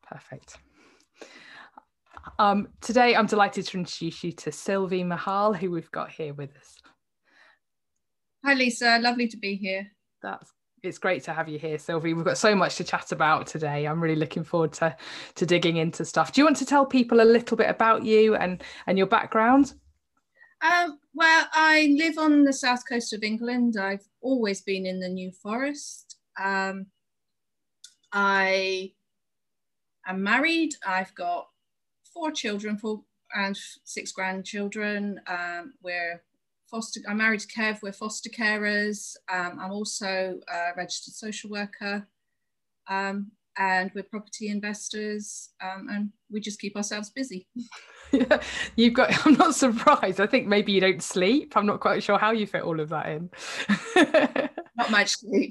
Perfect. Today, I'm delighted to introduce you to Sylvie Mahal, who we've got here with us. Hi, Lisa. Lovely to be here. It's great to have you here, Sylvie. We've got so much to chat about today. I'm really looking forward to digging into stuff. Do you want to tell people a little bit about you and your background? Well, I live on the south coast of England. I've always been in the New Forest. I am married. I've got 4 children and 6 grandchildren. I'm married to Kev. We're foster carers. I'm also a registered social worker, and we're property investors, and we just keep ourselves busy. Yeah, I'm not surprised. I think maybe you don't sleep. I'm not quite sure how you fit all of that in. Not much sleep.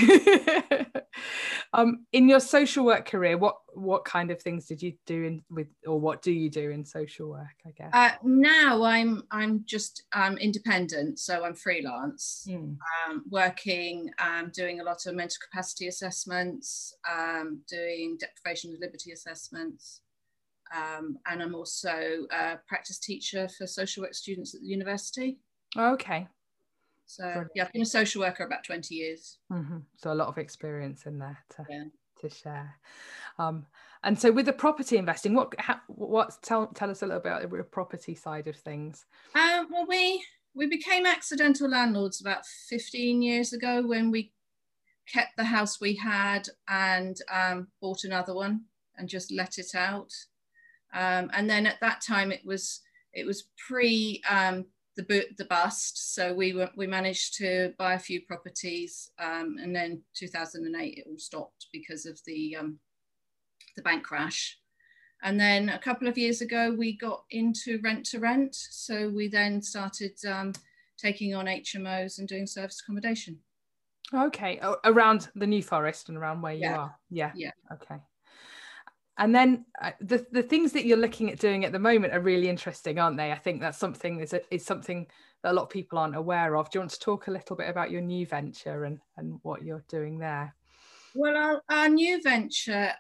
In your social work career, what kind of things did you do what do you do in social work, I guess? Now I'm just independent, so I'm freelance, working, doing a lot of mental capacity assessments, doing deprivation of liberty assessments, and I'm also a practice teacher for social work students at the university. Okay. So brilliant. Yeah, I've been a social worker about 20 years. Mm-hmm. So a lot of experience in there to share. And so with the property investing, tell us a little bit about the property side of things. Well, we became accidental landlords about 15 years ago when we kept the house we had and bought another one and just let it out. And then at that time it was pre the bust, so we managed to buy a few properties, and then 2008 it all stopped because of the bank crash. And then a couple of years ago we got into rent to rent, so we then started taking on HMOs and doing service accommodation. Okay, around the New Forest and around where you are. Yeah. Okay. And then the things that you're looking at doing at the moment are really interesting, aren't they? I think that's something is something that a lot of people aren't aware of. Do you want to talk a little bit about your new venture and what you're doing there? Well, our new venture,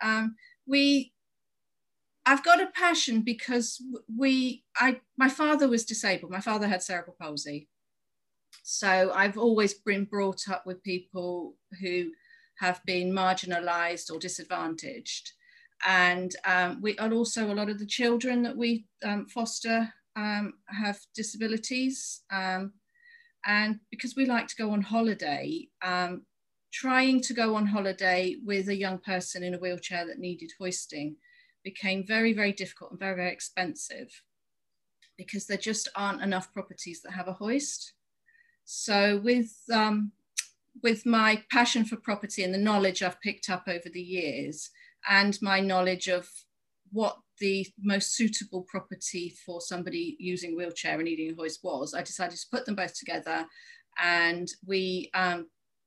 I've got a passion because my father was disabled. My father had cerebral palsy. So I've always been brought up with people who have been marginalized or disadvantaged. And also a lot of the children that we foster have disabilities. And because we like to go on holiday, trying to go on holiday with a young person in a wheelchair that needed hoisting became very, very difficult and very, very expensive because there just aren't enough properties that have a hoist. So with my passion for property and the knowledge I've picked up over the years, and my knowledge of what the most suitable property for somebody using a wheelchair and needing a hoist was, I decided to put them both together. And we have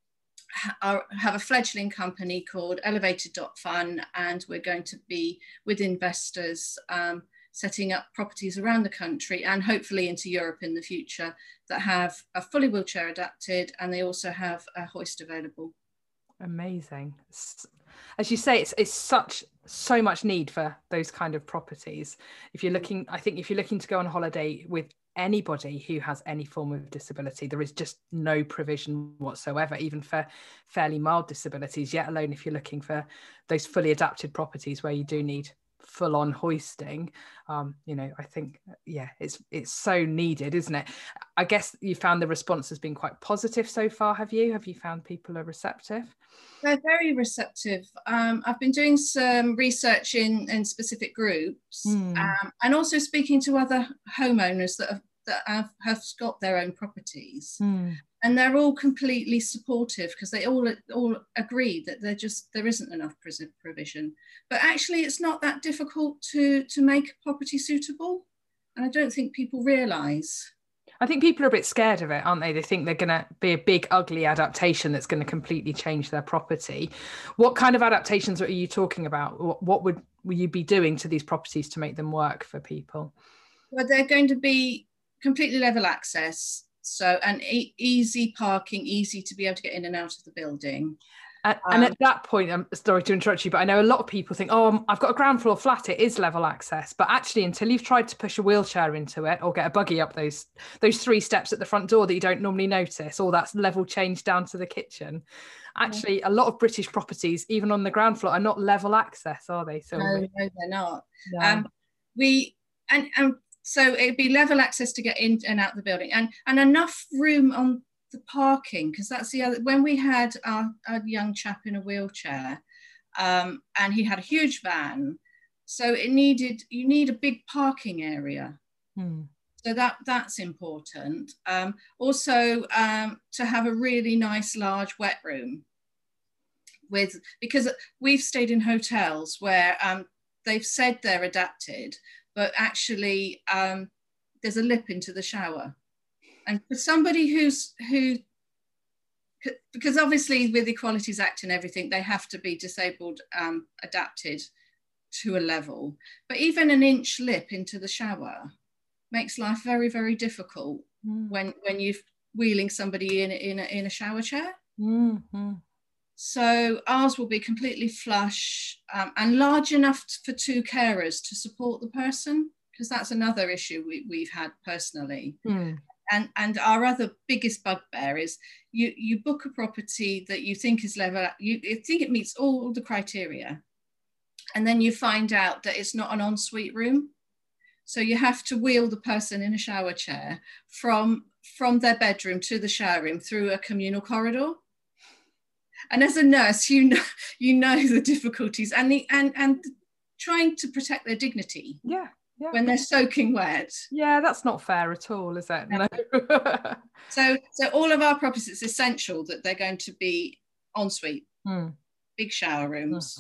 a fledgling company called Elevated.Fun, and we're going to be with investors setting up properties around the country and hopefully into Europe in the future that have a fully wheelchair adapted, and they also have a hoist available. Amazing. As you say, it's so much need for those kind of properties. If you're looking to go on holiday with anybody who has any form of disability, there is just no provision whatsoever, even for fairly mild disabilities, yet alone if you're looking for those fully adapted properties where you do need full-on hoisting. I think it's so needed, isn't it? I guess you found the response has been quite positive so far. Have you found people are receptive? They're very receptive. I've been doing some research in specific groups, and also speaking to other homeowners that have got their own properties. And they're all completely supportive because they all agree that there isn't enough provision. But actually, it's not that difficult to make a property suitable, and I don't think people realise. I think people are a bit scared of it, aren't they? They think they're going to be a big, ugly adaptation that's going to completely change their property. What kind of adaptations are you talking about? What will you be doing to these properties to make them work for people? Well, they're going to be completely level access. So, and easy parking, easy to be able to get in and out of the building. And at that point, I'm sorry to interrupt you, but I know a lot of people think, oh, I've got a ground floor flat, it is level access. But actually, until you've tried to push a wheelchair into it or get a buggy up those 3 steps at the front door that you don't normally notice, or that's level change down to the kitchen. Actually, a lot of British properties, even on the ground floor, are not level access, are they, Sylvie? No, they're not. No. So it'd be level access to get in and out the building, and enough room on the parking, because that's the other. When we had our young chap in a wheelchair, and he had a huge van, so you need a big parking area. So that's important. Also, to have a really nice large wet room, because we've stayed in hotels where they've said they're adapted, but actually there's a lip into the shower. And for somebody because obviously with Equalities Act and everything, they have to be disabled adapted to a level. But even an inch lip into the shower makes life very, very difficult when you're wheeling somebody in a shower chair. So ours will be completely flush and large enough for 2 carers to support the person, because that's another issue we've had personally. And our other biggest bugbear is you book a property that you think is level, you think it meets all the criteria, and then you find out that it's not an ensuite room. So you have to wheel the person in a shower chair from their bedroom to the shower room through a communal corridor. And as a nurse, you know the difficulties and trying to protect their dignity. Yeah. When they're soaking wet. Yeah, that's not fair at all, is it? No. So all of our properties, it's essential that they're going to be ensuite, big shower rooms,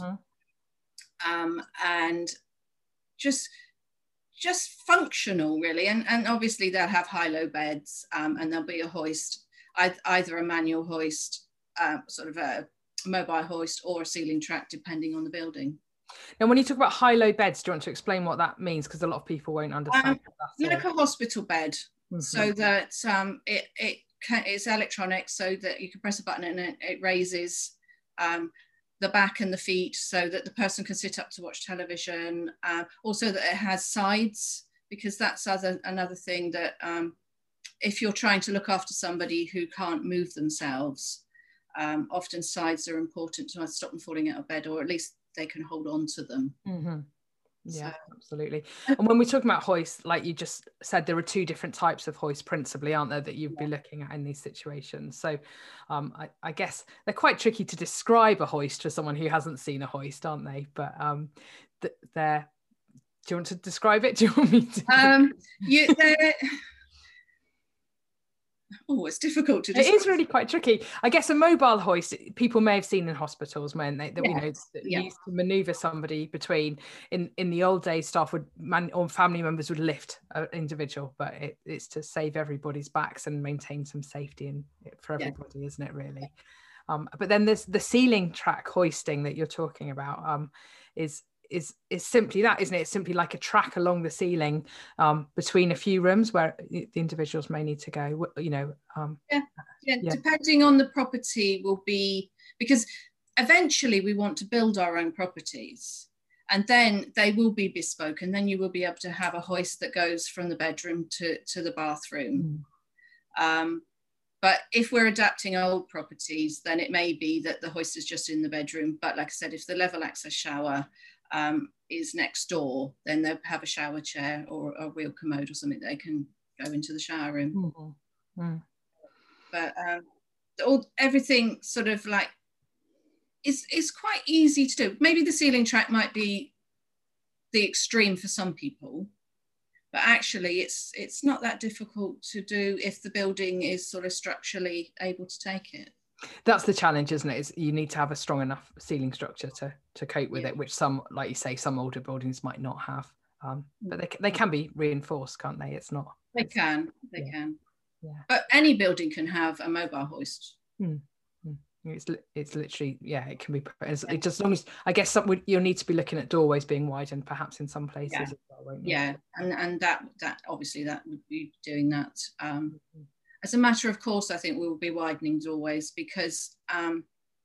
and just functional, really. And obviously they'll have high-low beds, and there'll be a hoist, either a manual hoist, sort of a mobile hoist, or a ceiling track, depending on the building. And when you talk about high-low beds, do you want to explain what that means? Because a lot of people won't understand. Like a hospital bed, so that it's electronic, so that you can press a button and it raises the back and the feet, so that the person can sit up to watch television. Also that it has sides, because that's another thing that if you're trying to look after somebody who can't move themselves, often sides are important to stop them falling out of bed, or at least they can hold on to them. Yeah, so. Absolutely. And when we're talking about hoists, like you just said, there are 2 different types of hoists principally, aren't there, that you'd be looking at in these situations. So I guess they're quite tricky to describe a hoist for someone who hasn't seen a hoist, aren't they? But they're, do you want to describe it? Do you want me to? Oh, it's difficult to describe. It is really quite tricky. I guess a mobile hoist, people may have seen in hospitals when used to maneuver somebody between. In the old days, staff or family members would lift an individual, but it's to save everybody's backs and maintain some safety for everybody, isn't it, really? But then there's the ceiling track hoisting that you're talking about. Is simply that, isn't it? It's simply like a track along the ceiling between a few rooms where the individuals may need to go, depending on the property will be, because eventually we want to build our own properties, and then they will be bespoke, and then you will be able to have a hoist that goes from the bedroom to the bathroom. But if we're adapting old properties, then it may be that the hoist is just in the bedroom. But like I said, if the level access shower is next door, then they'll have a shower chair or a wheel commode or something they can go into the shower room. But everything sort of like is quite easy to do. Maybe the ceiling track might be the extreme for some people, but actually it's not that difficult to do if the building is sort of structurally able to take it. That's the challenge, isn't it? Is you need to have a strong enough ceiling structure to cope with it, which some, like you say, some older buildings might not have. But they can be reinforced, can't they? It's not. They can. Yeah. But any building can have a mobile hoist. It's literally, it can be. It's just as long as, I guess, you'll need to be looking at doorways being widened, perhaps in some places as well, won't you? Yeah, and that obviously that would be doing that. As a matter of course, I think we will be widening doorways, because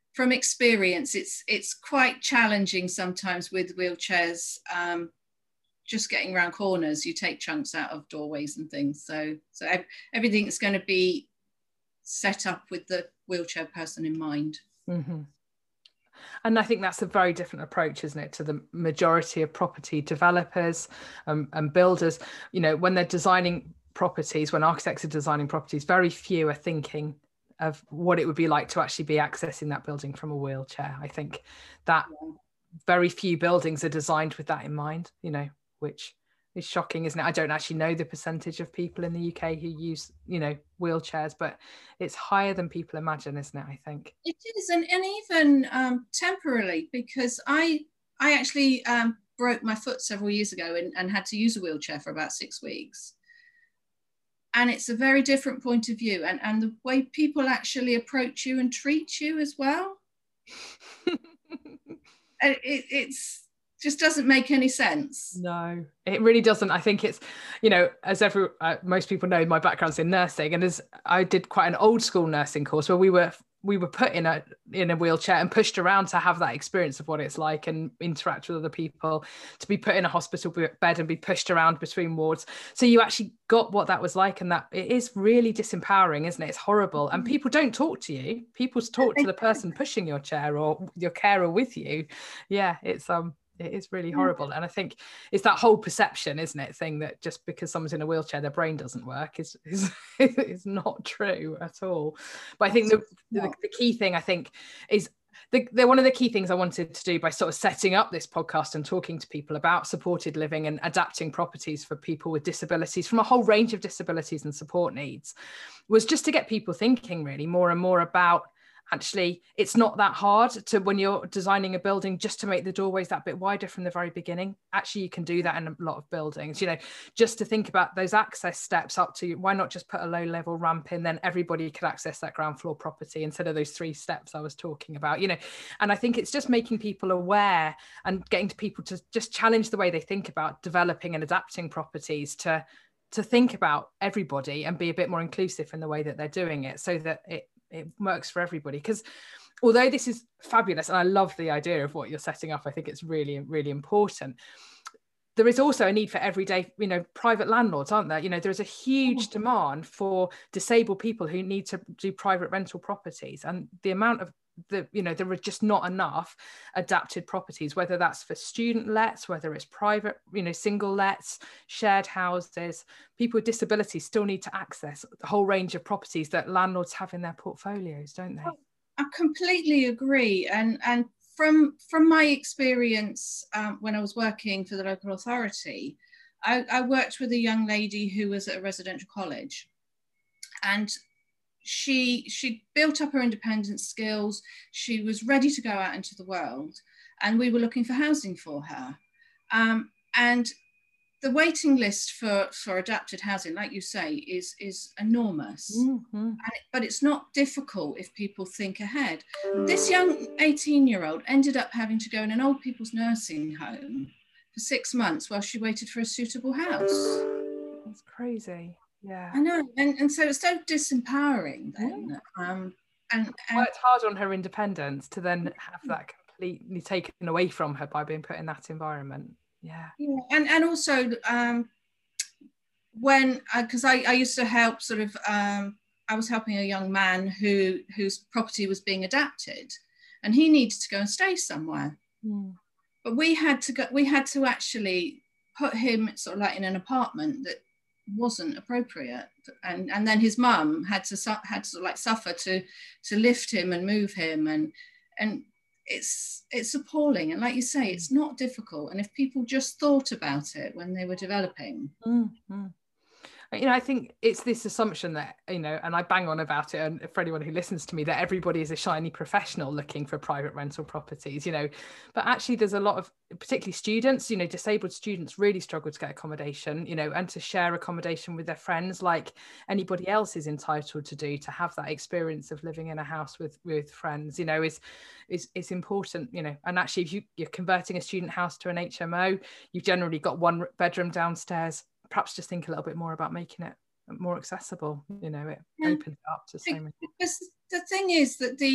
from experience, it's quite challenging sometimes with wheelchairs. Just getting around corners, you take chunks out of doorways and things. So everything's going to be set up with the wheelchair person in mind. Mm-hmm. And I think that's a very different approach, isn't it, to the majority of property developers and builders. You know, when they're designing properties, when architects are designing properties, very few are thinking of what it would be like to actually be accessing that building from a wheelchair. I think that very few buildings are designed with that in mind, you know, which is shocking, isn't it? I don't actually know the percentage of people in the UK who use, you know, wheelchairs, but it's higher than people imagine, isn't it? I think it is, and even temporarily, because I actually broke my foot several years ago and had to use a wheelchair for about 6 weeks. And it's a very different point of view, and the way people actually approach you and treat you as well. It's just doesn't make any sense. No, it really doesn't. I think it's, you know, as most people know, my background's in nursing, and as I did quite an old school nursing course where we were put in a wheelchair and pushed around to have that experience of what it's like and interact with other people, to be put in a hospital bed and be pushed around between wards. So you actually got what that was like, and that it is really disempowering, isn't it? It's horrible. And people don't talk to you. People talk to the person pushing your chair or your carer with you. Yeah, it is really horrible. And I think it's that whole perception, isn't it, thing that just because someone's in a wheelchair, their brain doesn't work is not true at all. But I think the key thing, I think, is one of the key things I wanted to do by sort of setting up this podcast and talking to people about supported living and adapting properties for people with disabilities from a whole range of disabilities and support needs was just to get people thinking really more and more about, actually, it's not that hard to, when you're designing a building, just to make the doorways that bit wider from the very beginning. Actually, you can do that in a lot of buildings, you know, just to think about those access steps up to, why not just put a low level ramp in, then everybody could access that ground floor property instead of those 3 steps I was talking about, you know. And I think it's just making people aware and getting to people to just challenge the way they think about developing and adapting properties to think about everybody and be a bit more inclusive in the way that they're doing it, so that it works for everybody. Because although this is fabulous and I love the idea of what you're setting up, I think it's really, really important, there is also a need for everyday, you know, private landlords, aren't there? You know, there's a huge demand for disabled people who need to do private rental properties, and the amount of you know, there are just not enough adapted properties, whether that's for student lets, whether it's private, you know, single lets, shared houses. People with disabilities still need to access the whole range of properties that landlords have in their portfolios, don't they? I completely agree, and from my experience, when I was working for the local authority, I worked with a young lady who was at a residential college, and she built up her independent skills. She was ready to go out into the world, and we were looking for housing for her. And the waiting list for adapted housing, like you say, is enormous. Mm-hmm. But it's not difficult if people think ahead. This young 18-year-old ended up having to go in an old people's nursing home for 6 months while she waited for a suitable house. That's crazy. Yeah, I know, and so it's so disempowering then. And worked hard on her independence to then have that completely taken away from her by being put in that environment. Yeah. And also when because I used to help sort of I was helping a young man whose property was being adapted, and he needed to go and stay somewhere. But we had to actually put him sort of like in an apartment that wasn't appropriate, and then his mum had to sort of like suffer to lift him and move him, and it's appalling. And like you say, it's not difficult, and if people just thought about it when they were developing. You know, I think it's this assumption that, you know, and I bang on about it, and for anyone who listens to me, that everybody is a shiny professional looking for private rental properties, you know, but actually there's a lot of, particularly students, you know, disabled students really struggle to get accommodation, you know, and to share accommodation with their friends like anybody else is entitled to do, to have that experience of living in a house with friends, you know, is important, you know. And actually if you're converting a student house to an HMO, you've generally got 1 bedroom downstairs. Perhaps just think a little bit more about making it more accessible, you know. It opens it up to so many. Because the thing is that the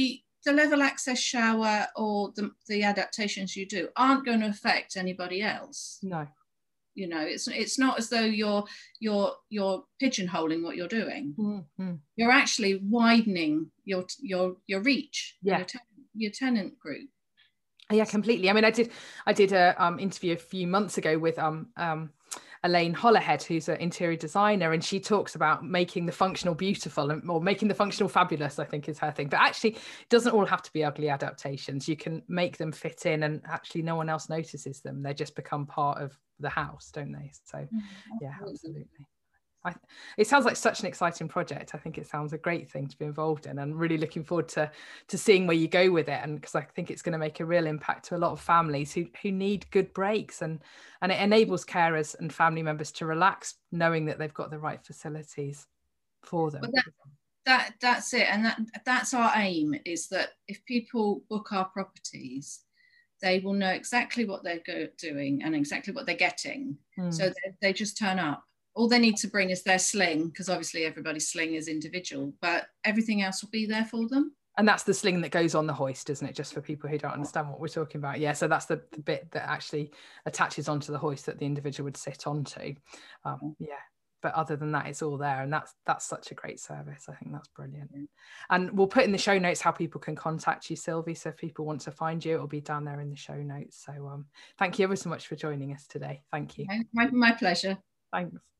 the level access shower or the adaptations you do aren't going to affect anybody else. No. You know, it's not as though you're pigeonholing what you're doing. Mm-hmm. You're actually widening your reach. Yeah. Your tenant group. Yeah, completely. I mean, I did a interview a few months ago with Elaine Hollerhead, who's an interior designer, and she talks about making the functional beautiful, or making the functional fabulous, I think is her thing. But actually, it doesn't all have to be ugly adaptations. You can make them fit in, and actually no one else notices them. They just become part of the house, don't they? So yeah, absolutely. It sounds like such an exciting project. I think it sounds a great thing to be involved in, and really looking forward to seeing where you go with it. And because I think it's going to make a real impact to a lot of families who need good breaks, and it enables carers and family members to relax knowing that they've got the right facilities for them. But that's it, and that's our aim, is that if people book our properties, they will know exactly what they're doing and exactly what they're getting. So they just turn up. All they need to bring is their sling, because obviously everybody's sling is individual, but everything else will be there for them. And that's the sling that goes on the hoist, isn't it? Just for people who don't understand what we're talking about. Yeah, so that's the bit that actually attaches onto the hoist that the individual would sit onto. Yeah, but other than that, it's all there. And that's such a great service. I think that's brilliant. And we'll put in the show notes how people can contact you, Sylvie. So if people want to find you, it'll be down there in the show notes. So thank you ever so much for joining us today. Thank you. My pleasure. Thanks.